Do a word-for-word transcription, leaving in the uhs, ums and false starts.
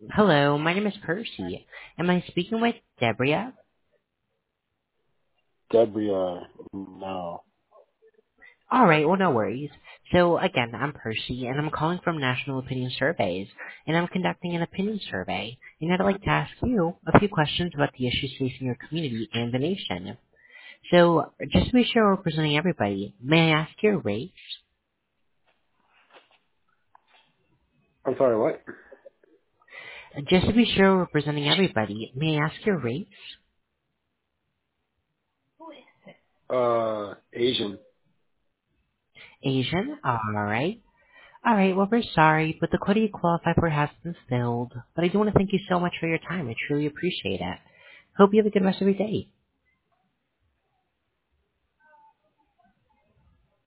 Hello, my name is Percy. Am I speaking with Debria? Debria, no. All right, well, no worries. So again, I'm Percy, and I'm calling from National Opinion Surveys, and I'm conducting an opinion survey. And I'd like to ask you a few questions about the issues facing your community and the nation. So, just to be sure we're representing everybody, may I ask your race? I'm sorry, what? Just to be sure we're representing everybody, may I ask your race? Uh, Asian. Asian? All right. All right, well, we're sorry, but the quota you qualify for has been filled. But I do want to thank you so much for your time. I truly appreciate it. Hope you have a good rest of your day.